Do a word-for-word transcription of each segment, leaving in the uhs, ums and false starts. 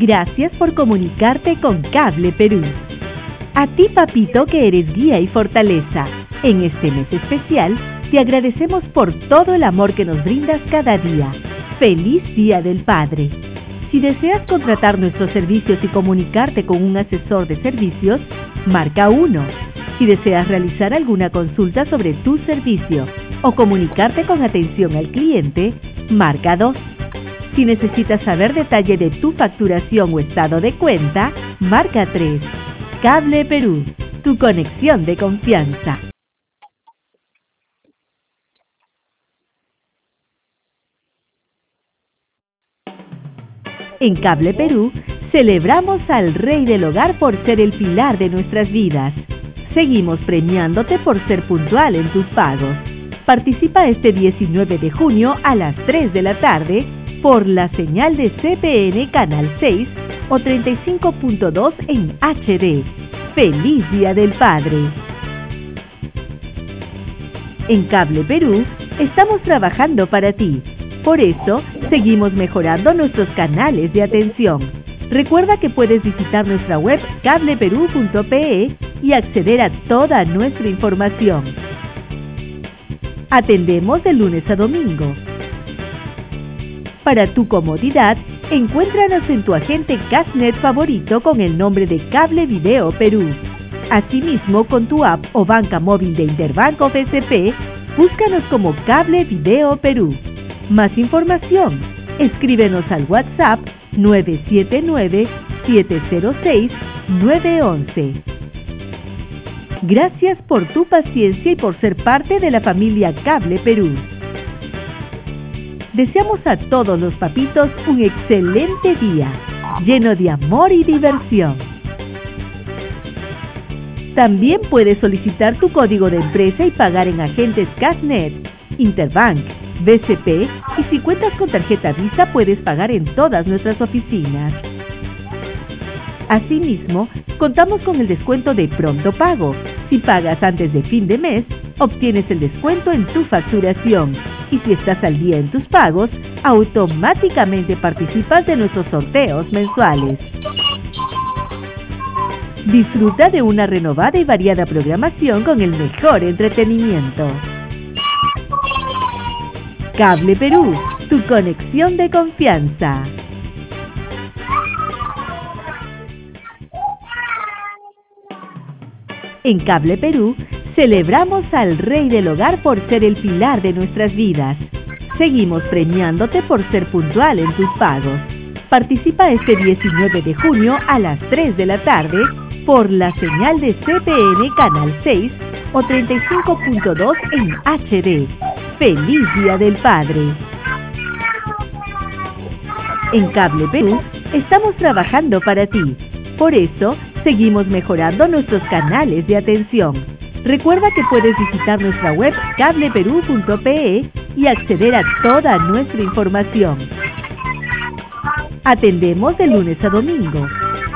Gracias por comunicarte con Cable Perú. A ti, papito, que eres guía y fortaleza, en este mes especial, te agradecemos por todo el amor que nos brindas cada día. ¡Feliz Día del Padre! Si deseas contratar nuestros servicios y comunicarte con un asesor de servicios, marca uno. Si deseas realizar alguna consulta sobre tu servicio o comunicarte con atención al cliente, marca dos. Si necesitas saber detalle de tu facturación o estado de cuenta, marca tres. Cable Perú, tu conexión de confianza. En Cable Perú, celebramos al Rey del Hogar por ser el pilar de nuestras vidas. Seguimos premiándote por ser puntual en tus pagos. Participa este diecinueve de junio a las tres de la tarde por la señal de C P N Canal seis o treinta y cinco punto dos en H D. ¡Feliz Día del Padre! En Cable Perú, estamos trabajando para ti. Por eso, seguimos mejorando nuestros canales de atención. Recuerda que puedes visitar nuestra web cable perú punto pe y acceder a toda nuestra información. Atendemos de lunes a domingo. Para tu comodidad, encuéntranos en tu agente Cashnet favorito con el nombre de Cable Video Perú. Asimismo, con tu app o banca móvil de Interbank o B C P, búscanos como Cable Video Perú. Más información, escríbenos al WhatsApp nueve siete nueve, siete cero seis, nueve uno uno. Gracias por tu paciencia y por ser parte de la familia Cable Perú. Deseamos a todos los papitos un excelente día, lleno de amor y diversión. También puedes solicitar tu código de empresa y pagar en agentes Cashnet, Interbank, B C P y si cuentas con tarjeta Visa puedes pagar en todas nuestras oficinas. Asimismo, contamos con el descuento de Pronto Pago. Si pagas antes de fin de mes, obtienes el descuento en tu facturación. Y si estás al día en tus pagos, automáticamente participas de nuestros sorteos mensuales. Disfruta de una renovada y variada programación con el mejor entretenimiento. Cable Perú, tu conexión de confianza. En Cable Perú, celebramos al Rey del Hogar por ser el pilar de nuestras vidas. Seguimos premiándote por ser puntual en tus pagos. Participa este diecinueve de junio a las tres de la tarde por la señal de C P N Canal seis o treinta y cinco punto dos en H D. ¡Feliz Día del Padre! En Cable Perú, estamos trabajando para ti. Por eso, seguimos mejorando nuestros canales de atención. Recuerda que puedes visitar nuestra web cable perú punto pe y acceder a toda nuestra información. Atendemos de lunes a domingo.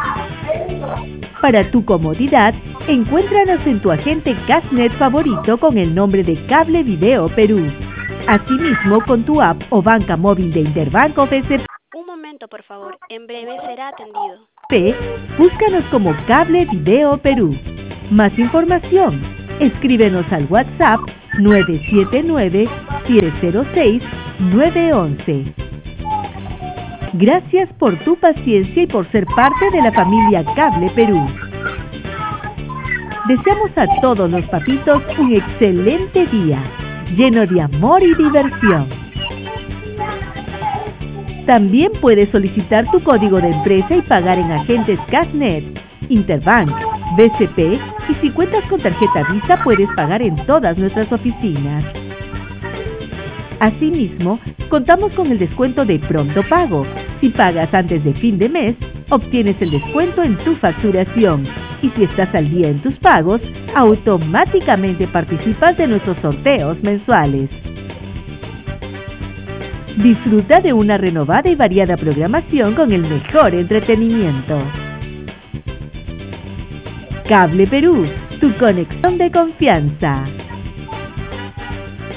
Para tu comodidad, encuéntranos en tu agente Cashnet favorito con el nombre de Cable Video Perú. Asimismo, con tu app o banca móvil de Interbank o B C P. Un momento, por favor. En breve será atendido. P, búscanos como Cable Video Perú. Más información, escríbenos al WhatsApp nueve siete nueve, siete cero seis, nueve uno uno. Gracias por tu paciencia y por ser parte de la familia Cable Perú. Deseamos a todos los papitos un excelente día, lleno de amor y diversión. También puedes solicitar tu código de empresa y pagar en agentes Cashnet, Interbank, B C P y si cuentas con tarjeta Visa puedes pagar en todas nuestras oficinas. Asimismo, contamos con el descuento de Pronto Pago. Si pagas antes de fin de mes, obtienes el descuento en tu facturación. Y si estás al día en tus pagos, automáticamente participas de nuestros sorteos mensuales. Disfruta de una renovada y variada programación con el mejor entretenimiento. Cable Perú, tu conexión de confianza.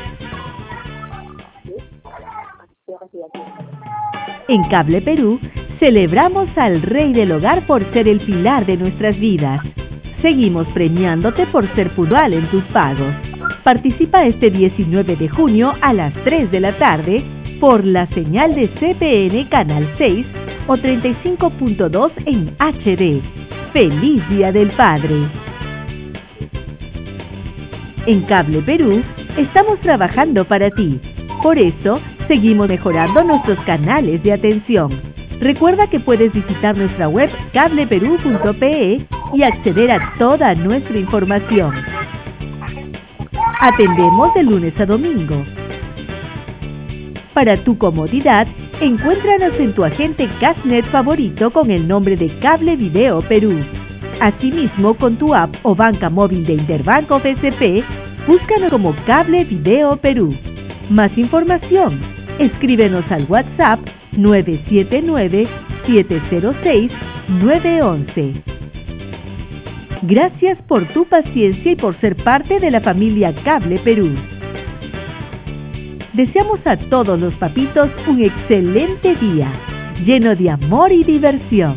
En Cable Perú, celebramos al Rey del Hogar por ser el pilar de nuestras vidas. Seguimos premiándote por ser puntual en tus pagos. Participa este diecinueve de junio a las tres de la tarde por la señal de C P N Canal seis o treinta y cinco punto dos en H D. ¡Feliz Día del Padre! En Cable Perú estamos trabajando para ti. Por eso, seguimos mejorando nuestros canales de atención. Recuerda que puedes visitar nuestra web cable perú punto pe y acceder a toda nuestra información. Atendemos de lunes a domingo. Para tu comodidad, encuéntranos en tu agente Cashnet favorito con el nombre de Cable Video Perú. Asimismo, con tu app o banca móvil de Interbanco B C P, búscanos como Cable Video Perú. Más información, escríbenos al WhatsApp nueve siete nueve, siete cero seis, nueve uno uno. Gracias por tu paciencia y por ser parte de la familia Cable Perú. Deseamos a todos los papitos un excelente día, lleno de amor y diversión.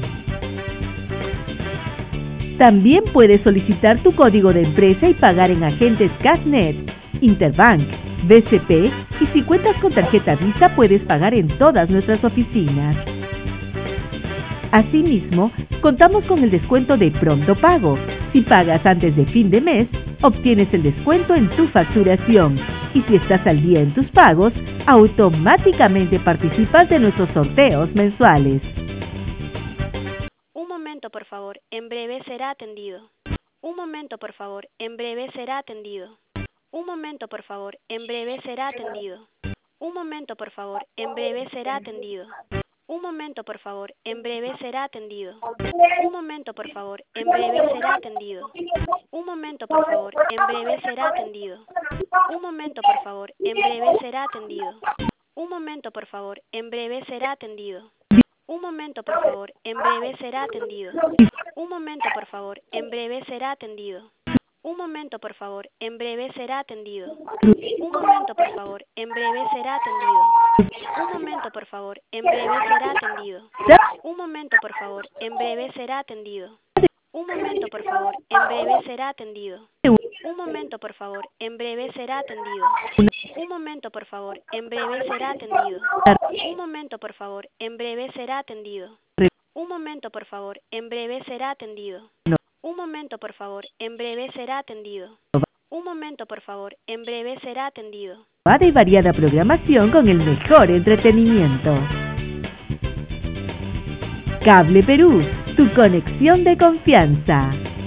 También puedes solicitar tu código de empresa y pagar en agentes Cashnet, Interbank, B C P y si cuentas con tarjeta Visa puedes pagar en todas nuestras oficinas. Asimismo, contamos con el descuento de Pronto Pago. Si pagas antes de fin de mes, obtienes el descuento en tu facturación. Y si estás al día en tus pagos, automáticamente participas de nuestros sorteos mensuales. Un momento, por favor. En breve será atendido. Un momento, por favor. En breve será atendido. Un momento, por favor. En breve será atendido. Un momento, por favor. En breve será atendido. Un momento, por favor. En breve será atendido. Un momento, por favor. En breve será atendido. Un momento, por favor. En breve será atendido. Un momento, por favor. En breve será atendido. Un momento, por favor. En breve será atendido. Un momento, por favor. En breve será atendido. Un momento, por favor. En breve será atendido. Un momento, por favor. En breve será atendido. Un momento, por favor. En breve será atendido. Un momento, por favor. En breve será atendido. Un momento, por favor. En breve será atendido. Un momento, por favor. En breve será atendido. Un momento, por favor. En breve será atendido. Un momento, por favor. En breve será atendido. Un momento, por favor. En breve será atendido. Un momento, por favor. En breve será atendido. Un momento, por favor. En breve será atendido. Un momento, por favor. En breve será atendido. Y variada programación con el mejor entretenimiento. Cable Perú, tu conexión de confianza.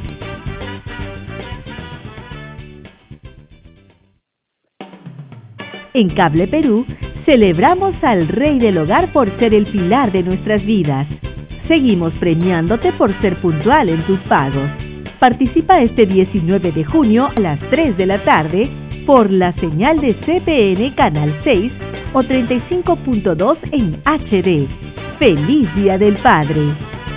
En Cable Perú, celebramos al Rey del Hogar por ser el pilar de nuestras vidas. Seguimos premiándote por ser puntual en tus pagos. Participa este diecinueve de junio a las tres de la tarde por la señal de C P N Canal seis o treinta y cinco punto dos en H D. ¡Feliz Día del Padre!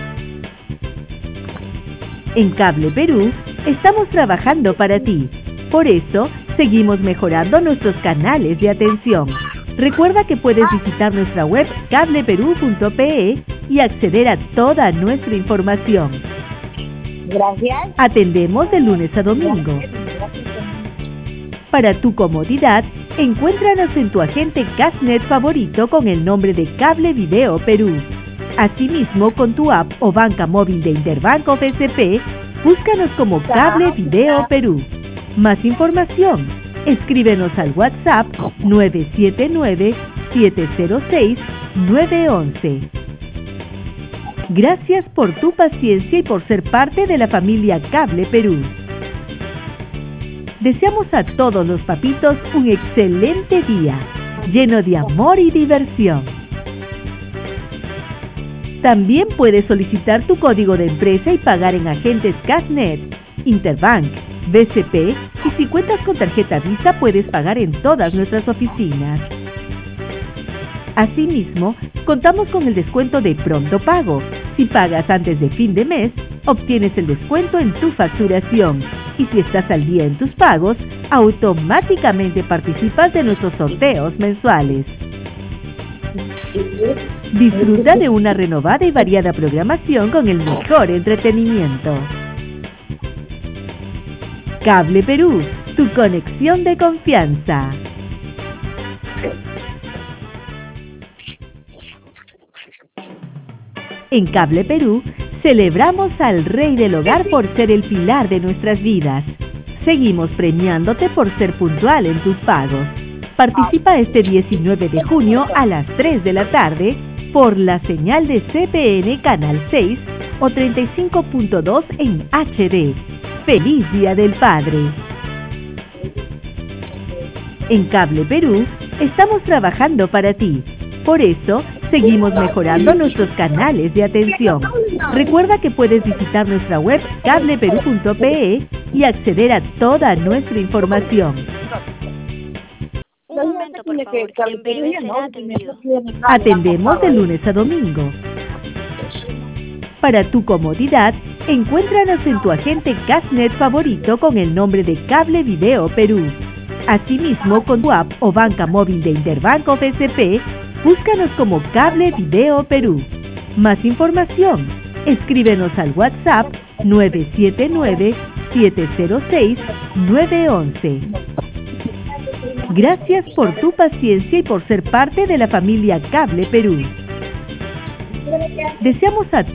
En Cable Perú estamos trabajando para ti. Por eso, seguimos mejorando nuestros canales de atención. Recuerda que puedes visitar nuestra web cable perú punto pe y acceder a toda nuestra información. Gracias. Atendemos de lunes a domingo. Para tu comodidad, encuéntranos en tu agente Cashnet favorito con el nombre de Cable Video Perú. Asimismo, con tu app o banca móvil de Interbanco B C P, búscanos como Cable Video Perú. Más información, escríbenos al WhatsApp nueve siete nueve, siete cero seis, nueve uno uno. Gracias por tu paciencia y por ser parte de la familia Cable Perú. Deseamos a todos los papitos un excelente día, lleno de amor y diversión. También puedes solicitar tu código de empresa y pagar en agentes Cashnet, Interbank, B C P y si cuentas con tarjeta Visa puedes pagar en todas nuestras oficinas. Asimismo, contamos con el descuento de Pronto Pago. Si pagas antes de fin de mes, obtienes el descuento en tu facturación. Y si estás al día en tus pagos, automáticamente participas de nuestros sorteos mensuales. Disfruta de una renovada y variada programación con el mejor entretenimiento. Cable Perú, tu conexión de confianza. En Cable Perú, celebramos al Rey del Hogar por ser el pilar de nuestras vidas. Seguimos premiándote por ser puntual en tus pagos. Participa este diecinueve de junio a las tres de la tarde por la señal de C P N Canal seis o treinta y cinco punto dos en H D. ¡Feliz Día del Padre! En Cable Perú, estamos trabajando para ti. Por eso, seguimos mejorando nuestros canales de atención. Recuerda que puedes visitar nuestra web cable perú punto pe y acceder a toda nuestra información. Un momento, por favor. En breve será atendido. Atendemos de lunes a domingo. Para tu comodidad, encuéntranos en tu agente Cashnet favorito con el nombre de Cable Video Perú. Asimismo, con tu app o banca móvil de Interbanco B C P, búscanos como Cable Video Perú. Más información, escríbenos al WhatsApp nueve siete nueve, siete cero seis, nueve uno uno. Gracias por tu paciencia y por ser parte de la familia Cable Perú. Deseamos a